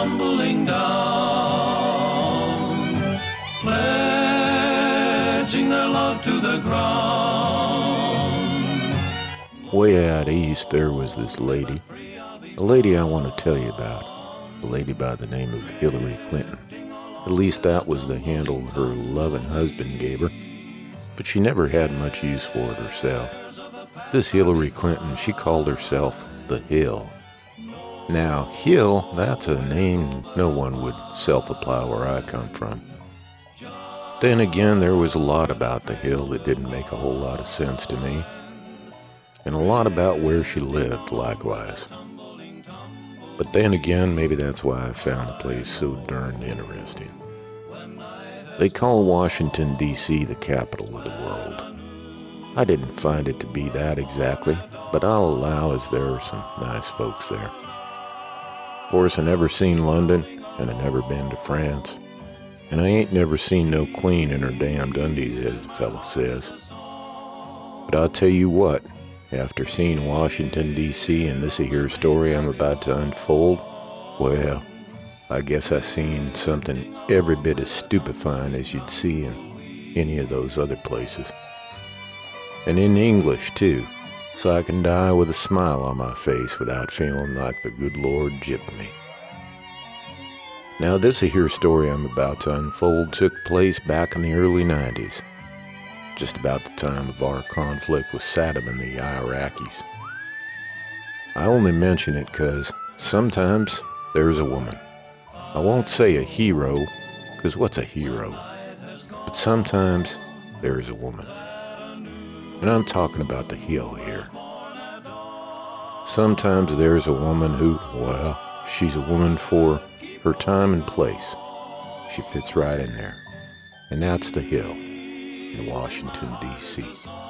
tumbling down, pledging their love to the ground. Way out east, there was this lady, a lady I want to tell you about, a lady by the name of Hillary Clinton. At least that was the handle her loving husband gave her, but she never had much use for it herself. This Hillary Clinton, she called herself the Hill. Now, Hill, that's a name no one would self-apply where I come from. Then again, there was a lot about the Hill that didn't make a whole lot of sense to me, and a lot about where she lived, likewise. But then again, maybe that's why I found the place so darned interesting. They call Washington, D.C. the capital of the world. I didn't find it to be that exactly, but I'll allow as there are some nice folks there. Of course, I never seen London, and I never been to France, and I ain't never seen no queen in her damned undies, as the fella says. But I'll tell you what, after seeing Washington, D.C. and this here story I'm about to unfold, well, I guess I seen something every bit as stupefying as you'd see in any of those other places. And in English, too, so I can die with a smile on my face without feeling like the good Lord gypped me. Now, this here story I'm about to unfold took place back in the early 90s, just about the time of our conflict with Saddam and the Iraqis. I only mention it because sometimes there's a woman. I won't say a hero, because what's a hero? But sometimes there is a woman. And I'm talking about the Hill here. Sometimes there's a woman who, well, she's a woman for her time and place. She fits right in there. And that's the Hill in Washington, D.C.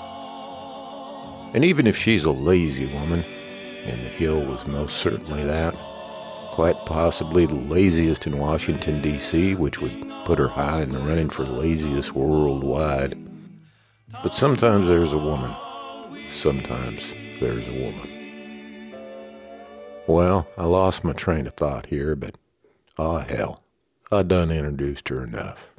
And even if she's a lazy woman, and the Hill was most certainly that, quite possibly the laziest in Washington, D.C., which would put her high in the running for laziest worldwide. But sometimes there's a woman. Sometimes there's a woman. Well, I lost my train of thought here, but hell, I done introduced her enough.